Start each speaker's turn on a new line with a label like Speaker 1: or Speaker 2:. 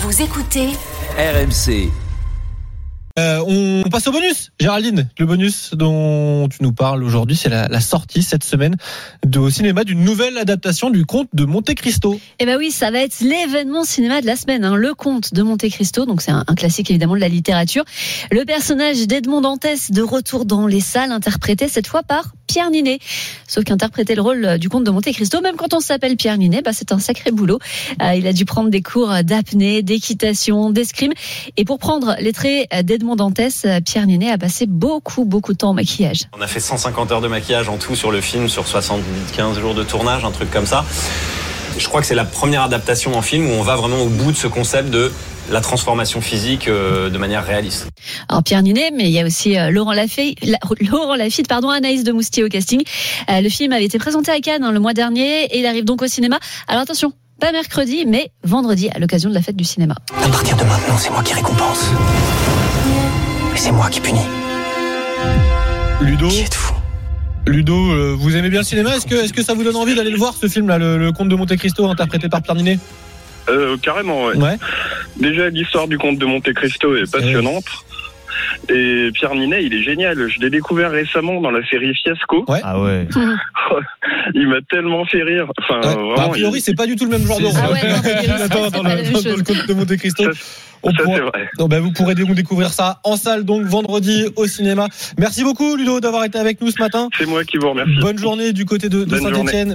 Speaker 1: Vous écoutez
Speaker 2: RMC.
Speaker 3: On passe au bonus, Géraldine. Le bonus dont tu nous parles aujourd'hui, c'est la sortie cette semaine au cinéma d'une nouvelle adaptation du Comte de Monte Cristo.
Speaker 4: Eh ben oui, ça va être l'événement cinéma de la semaine, le Comte de Monte Cristo. Donc c'est un classique évidemment de la littérature. Le personnage d'Edmond Dantès de retour dans les salles, interprété cette fois par Pierre Ninet. Sauf qu'interpréter le rôle du Comte de Monte Cristo, même quand on s'appelle Pierre Ninet, c'est un sacré boulot. Il a dû prendre des cours d'apnée, d'équitation, d'escrime. Et pour prendre les traits d'Edmond Dantès, Pierre Ninet a passé beaucoup de temps au maquillage.
Speaker 5: On a fait 150 heures de maquillage en tout sur le film, sur 75 jours de tournage, un truc comme ça. Je crois que c'est la première adaptation en film où on va vraiment au bout de ce concept de la transformation physique de manière réaliste.
Speaker 4: Alors Pierre Ninet, mais il y a aussi Laurent Lafitte, Anaïs de Moustier au casting. Le film avait été présenté à Cannes le mois dernier et il arrive donc au cinéma. Alors attention, pas mercredi, mais vendredi à l'occasion de la fête du cinéma.
Speaker 6: À partir de maintenant, c'est moi qui récompense. Et c'est moi qui punis.
Speaker 3: Ludo,
Speaker 6: Qui êtes-vous ?
Speaker 3: Ludo, vous aimez bien le cinéma ? Est-ce que ça vous donne envie d'aller le voir, ce film-là, le Comte de Monte Cristo, interprété par Pierre Ninet ?
Speaker 7: Carrément, ouais. Déjà, l'histoire du Comte de Monte Cristo est passionnante. Et Pierre Ninet, il est génial. Je l'ai découvert récemment dans la série Fiasco.
Speaker 3: Ouais.
Speaker 2: Ah ouais.
Speaker 7: Il m'a tellement fait rire. Enfin, vraiment,
Speaker 3: a priori, c'est pas du tout le même genre de rôle.
Speaker 4: Ah ouais, non, c'est
Speaker 3: dans
Speaker 4: pas la même chose.
Speaker 3: le Comte de Monte Cristo.
Speaker 7: c'est vrai.
Speaker 3: Vous pourrez découvrir ça en salle, donc vendredi au cinéma. Merci beaucoup, Ludo, d'avoir été avec nous ce matin.
Speaker 7: C'est moi qui vous remercie.
Speaker 3: Bonne journée du côté de Saint-Etienne.